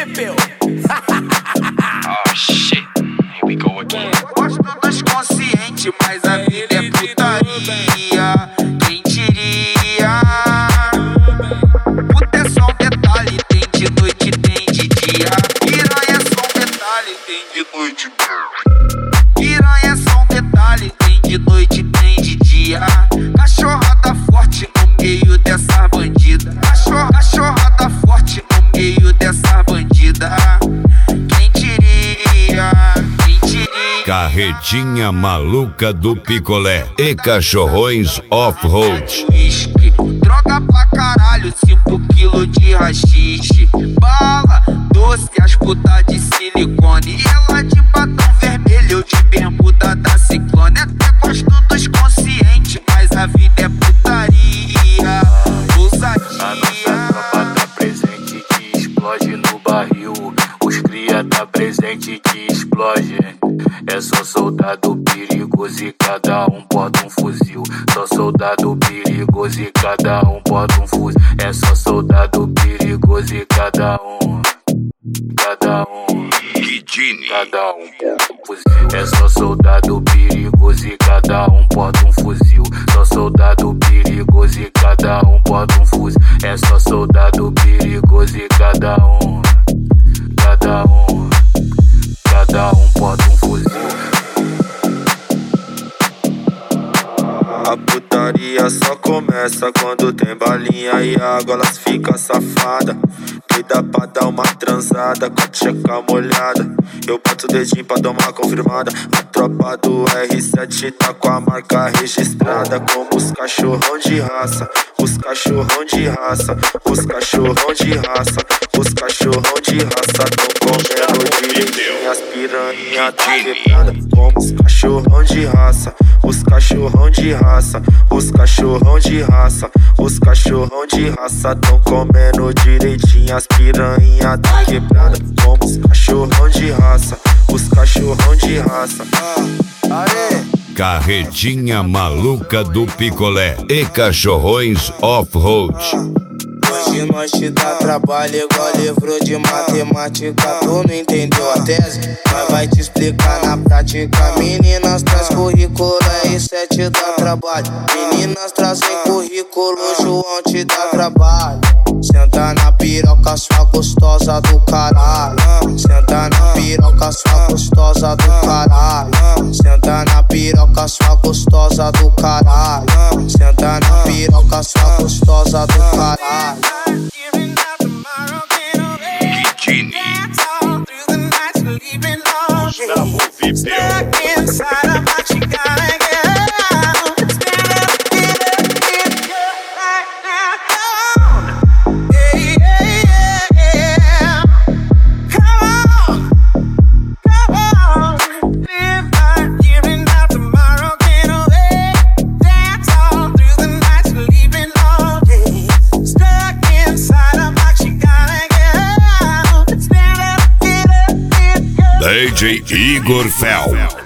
Pipeu. Oh shit, here we go again. Gosto dos conscientes, mas a vida é putaria. Quem diria? Puta é só um detalhe, tem de noite, tem de dia. Piranha é só um detalhe, tem de noite. Piranha é só um detalhe, tem de noite, tem de dia. Cachorrada forte no meio dessa bandida. Cachorrada forte no meio dessa bandida. Quem diria? Quem diria? Carretinha maluca do picolé e cachorrões off-road. Whisky, droga pra caralho, 5 quilos de rachixe. Bala, doce, as putas de silicone. E ela de batom vermelho, eu de bermuda da Ciclone. Até gosto dos conscientes, mas a vida é putaria. Ousadia. A nossa tropa tá presente que explode no barril. Os cria tá presente que explode. É só soldado perigoso e cada um porta um fuzil. Só soldado perigoso e cada um porta um fuzil. É só soldado perigoso e cada um cada um porta um fuzil. É só soldado perigoso e cada um porta um fuzil. Só soldado perigoso e cada um porta um fuzil. É só soldado perigoso e cada um porta um fuzil. A putaria só começa quando tem balinha e água, elas ficam safada. Doida pra dar uma transada com a tcheca molhada. Eu boto o dedinho pra dar uma confirmada. A tropa do R7 tá com a marca registrada. Como os cachorrão de raça, os cachorrão de raça, os cachorrão de raça, os cachorrão de raça. Tão comendo direitinho as piranha tá quebrada. Como os cachorrão de raça, os cachorrão de raça, os cachorrão de raça, os cachorrão de raça. Tão comendo direitinho as piranha tá quebrada. Como os cachorrão de raça, os cachorrão de raça. Carretinha maluca do picolé e cachorrões off-road. Hoje nós te dá trabalho igual livro de matemática. Tu não entendeu a tese? Mas vai te explicar na prática. Meninas traz currículo, R7 dá trabalho. Meninas trazem currículo, João te dá trabalho. Senta na piroca, sua gostosa do caralho. Senta na piroca, sua gostosa do caralho. Senta na piroca, sua gostosa do caralho. Senta na piroca, sua gostosa do caralho. Gustavo DJ Igor Fel.